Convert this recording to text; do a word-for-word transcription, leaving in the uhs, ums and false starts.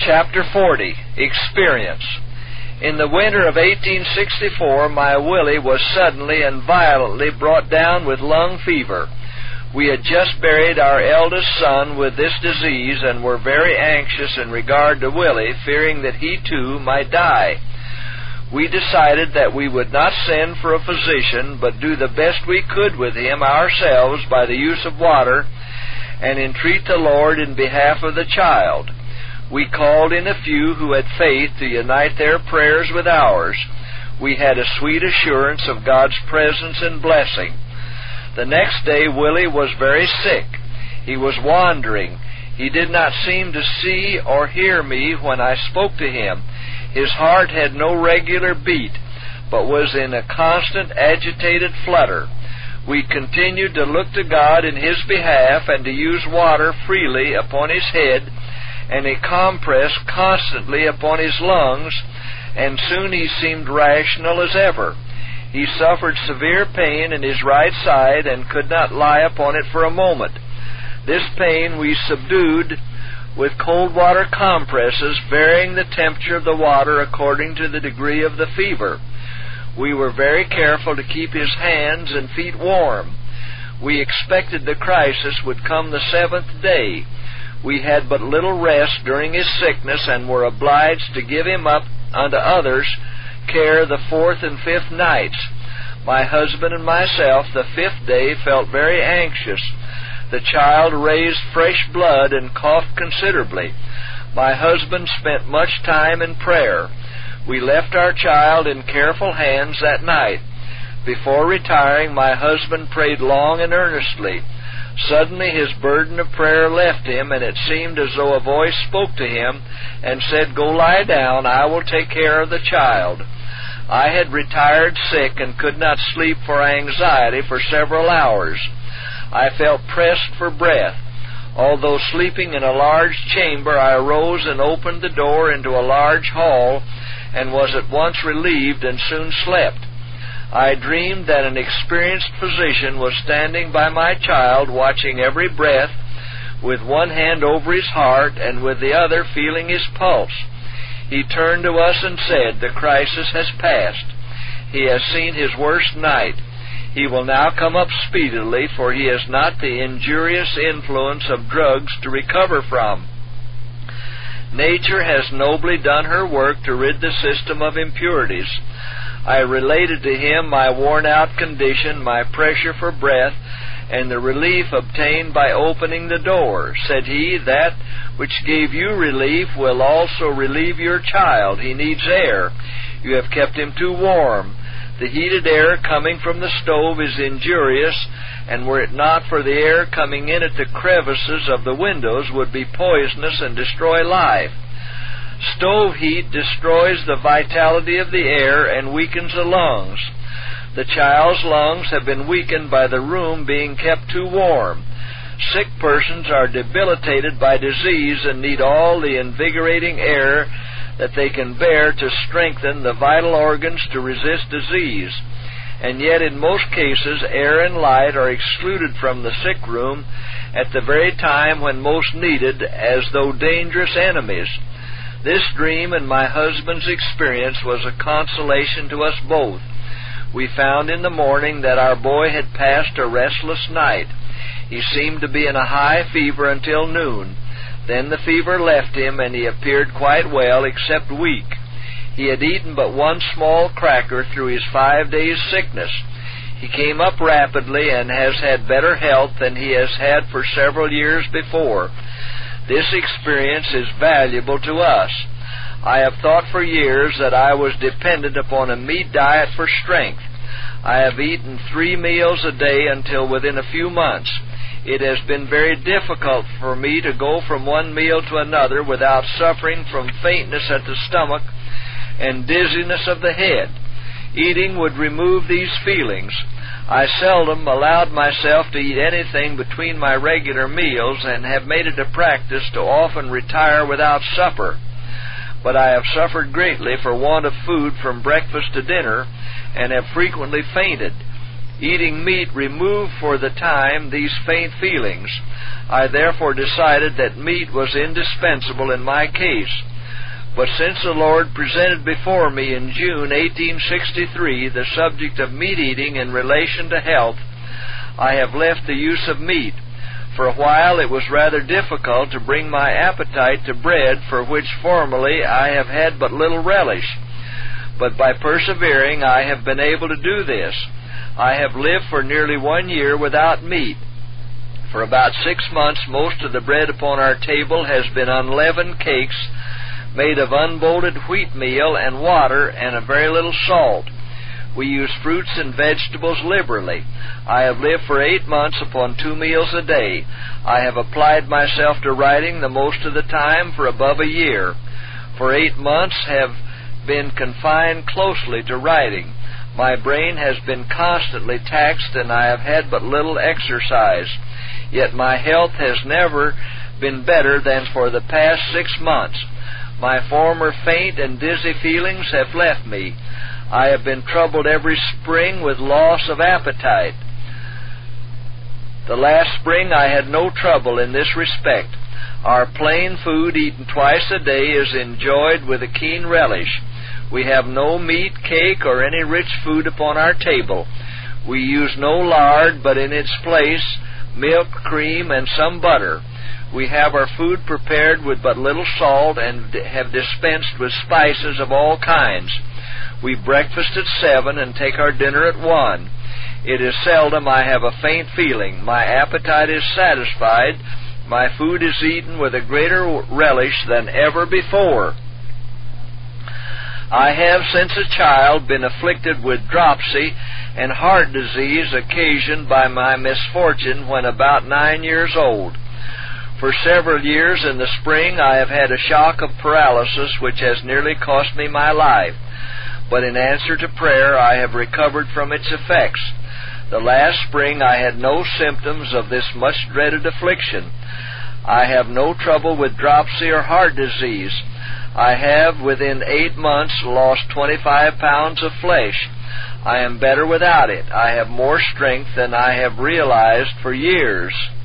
Chapter forty, Experience. In the winter of eighteen sixty-four, my Willie was suddenly and violently brought down with lung fever. We had just buried our eldest son with this disease and were very anxious in regard to Willie, fearing that he too might die. We decided that we would not send for a physician, but do the best we could with him ourselves by the use of water, and entreat the Lord in behalf of the child. We called in a few who had faith to unite their prayers with ours. We had a sweet assurance of God's presence and blessing. The next day Willie was very sick. He was wandering. He did not seem to see or hear me when I spoke to him. His heart had no regular beat, but was in a constant agitated flutter. We continued to look to God in his behalf and to use water freely upon his head and a compress constantly upon his lungs, and soon he seemed rational as ever. He suffered severe pain in his right side and could not lie upon it for a moment. This pain we subdued with cold water compresses, varying the temperature of the water according to the degree of the fever. We were very careful to keep his hands and feet warm. We expected the crisis would come the seventh day. We had but little rest during his sickness and were obliged to give him up unto others' care the fourth and fifth nights. My husband and myself the fifth day felt very anxious. The child raised fresh blood and coughed considerably. My husband spent much time in prayer. We left our child in careful hands that night. Before retiring, my husband prayed long and earnestly. Suddenly his burden of prayer left him, and it seemed as though a voice spoke to him and said, "Go lie down, I will take care of the child." I had retired sick and could not sleep for anxiety for several hours. I felt pressed for breath. Although sleeping in a large chamber, I arose and opened the door into a large hall and was at once relieved and soon slept. I dreamed that an experienced physician was standing by my child, watching every breath, with one hand over his heart and with the other feeling his pulse. He turned to us and said, "The crisis has passed. He has seen his worst night. He will now come up speedily, for he has not the injurious influence of drugs to recover from." Nature has nobly done her work to rid the system of impurities. I related to him my worn-out condition, my pressure for breath, and the relief obtained by opening the door. Said he, "That which gave you relief will also relieve your child. He needs air. You have kept him too warm. The heated air coming from the stove is injurious, and were it not for the air coming in at the crevices of the windows, would be poisonous and destroy life. Stove heat destroys the vitality of the air and weakens the lungs. The child's lungs have been weakened by the room being kept too warm. Sick persons are debilitated by disease and need all the invigorating air that they can bear to strengthen the vital organs to resist disease. And yet in most cases air and light are excluded from the sick room at the very time when most needed, as though dangerous enemies. This dream and my husband's experience was a consolation to us both. We found in the morning that our boy had passed a restless night. He seemed to be in a high fever until noon. Then the fever left him, and he appeared quite well, except weak. He had eaten but one small cracker through his five days' sickness. He came up rapidly and has had better health than he has had for several years before. This experience is valuable to us. I have thought for years that I was dependent upon a meat diet for strength. I have eaten three meals a day until within a few months. It has been very difficult for me to go from one meal to another without suffering from faintness at the stomach and dizziness of the head. Eating would remove these feelings. I seldom allowed myself to eat anything between my regular meals and have made it a practice to often retire without supper. But I have suffered greatly for want of food from breakfast to dinner and have frequently fainted. Eating meat removed for the time these faint feelings. I therefore decided that meat was indispensable in my case. But since the Lord presented before me in June eighteen sixty-three the subject of meat eating in relation to health, I have left the use of meat. For a while it was rather difficult to bring my appetite to bread, for which formerly I have had but little relish. But by persevering I have been able to do this. I have lived for nearly one year without meat. For about six months most of the bread upon our table has been unleavened cakes made of unbolted wheat meal and water and a very little salt. We use fruits and vegetables liberally. I have lived for eight months upon two meals a day. I have applied myself to writing the most of the time for above a year. For eight months have been confined closely to writing. My brain has been constantly taxed, and I have had but little exercise. Yet my health has never been better than for the past six months. My former faint and dizzy feelings have left me. I have been troubled every spring with loss of appetite. The last spring I had no trouble in this respect. Our plain food, eaten twice a day, is enjoyed with a keen relish. We have no meat, cake, or any rich food upon our table. We use no lard, but in its place milk, cream, and some butter. We have our food prepared with but little salt and have dispensed with spices of all kinds. We breakfast at seven and take our dinner at one. It is seldom I have a faint feeling. My appetite is satisfied. My food is eaten with a greater relish than ever before. I have since a child been afflicted with dropsy and heart disease occasioned by my misfortune when about nine years old. For several years in the spring I have had a shock of paralysis which has nearly cost me my life, but in answer to prayer I have recovered from its effects. The last spring I had no symptoms of this much dreaded affliction. I have no trouble with dropsy or heart disease. I have within eight months lost twenty-five pounds of flesh. I am better without it. I have more strength than I have realized for years.